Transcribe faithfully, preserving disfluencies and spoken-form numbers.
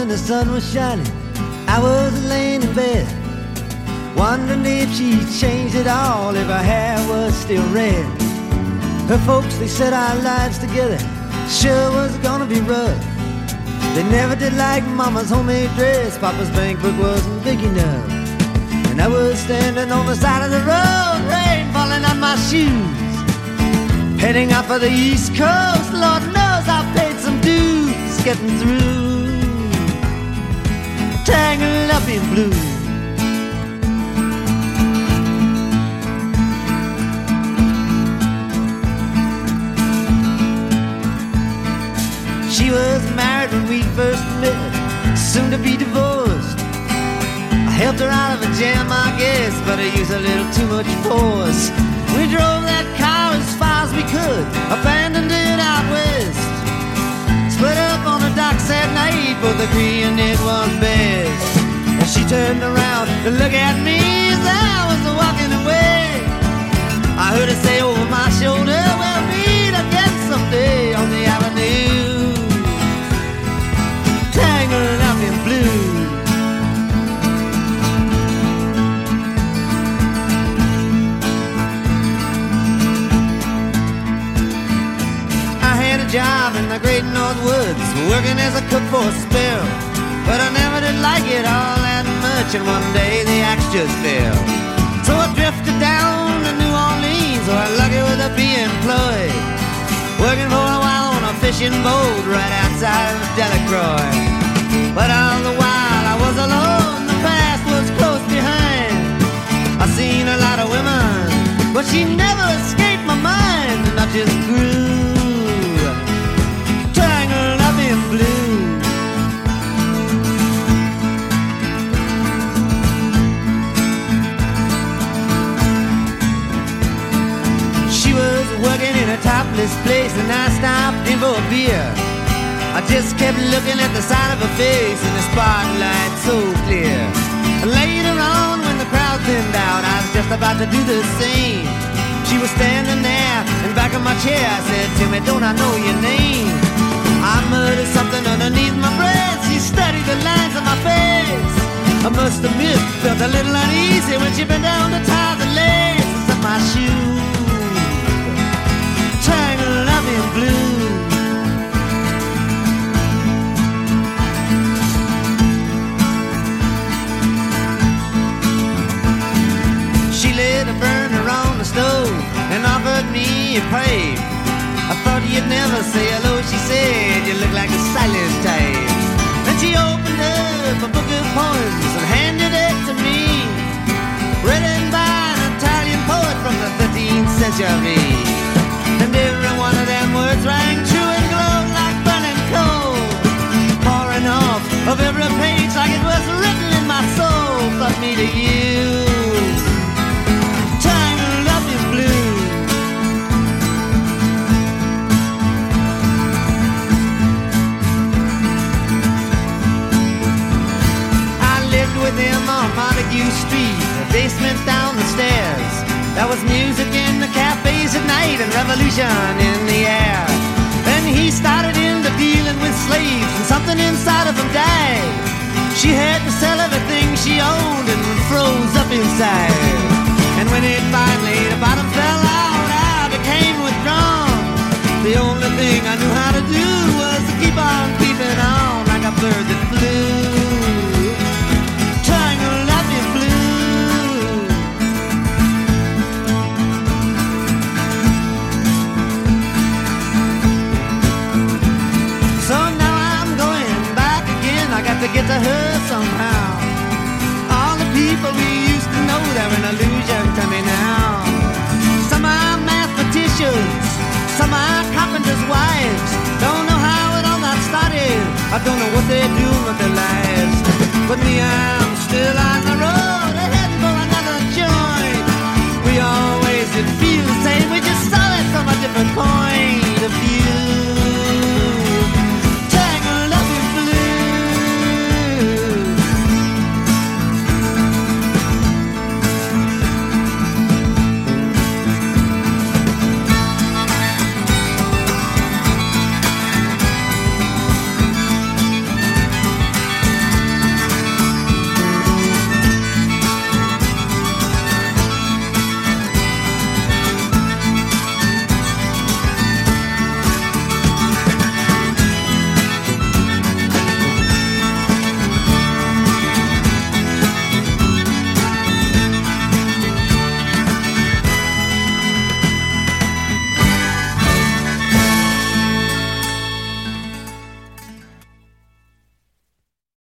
when the sun was shining, I was laying in bed, wondering if she'd changed it all, if her hair was still red. Her folks, they said our lives together sure was gonna be rough. They never did like Mama's homemade dress, Papa's bank book wasn't big enough. And I was standing on the side of the road, rain falling on my shoes, heading out for the East Coast. Lord knows I paid some dues getting through, tangled up in blue. She was married when we first met, soon to be divorced. I helped her out of a jam, I guess, but I used a little too much force. We drove that car as far as we could, abandoned it out west. Split up on the docks at night, both agreeing it was best. And she turned around to look at me as I was walking away. I heard her say over my shoulder, we'll meet again someday on the avenue, tangled up in blue. I had a job in the great North Woods, working as a cook for a spell, but I never did like it all that much, and one day the axe just fell. So I drifted down to New Orleans, or lucky with a be employed, working for a while on a fishing boat right outside of Delacroix. But all the while I was alone, the past was close behind. I seen a lot of women, but she never escaped my mind, and I just grew tangled up in blue. She was working in a topless place, and I stopped in for a beer. I just kept looking at the side of her face in the spotlight so clear. And later on, when the crowd thinned out, I was just about to do the same. She was standing there in back of my chair. I said, "Tell me, don't I know your name?" I muttered something underneath my breath. She studied the lines on my face. I must admit, felt a little uneasy when she bent down to tie the laces of my shoe, tangled up in blue. Lit a burner on the stove and offered me a pipe. I thought you'd never say hello, she said, you look like a silent type. Then she opened up a book of poems and handed it to me, written by an Italian poet from the thirteenth century. And every one of them words rang true and glowed like burning coal, pouring off of every page like it was written in my soul. But me to you, with him on Montague Street, a basement down the stairs. There was music in the cafes at night and revolution in the air. Then he started into dealing with slaves, and something inside of him died. She had to sell everything she owned and froze up inside. And when it finally, the bottom fell out, I became withdrawn. The only thing I knew how to do was to keep on keeping on like a bird that flew. To get to her somehow. All the people we used to know, they're an illusion to me now. Some are mathematicians, some are carpenters' wives. Don't know how it all got started, I don't know what they're doing with their lives. But me, I'm still on the road.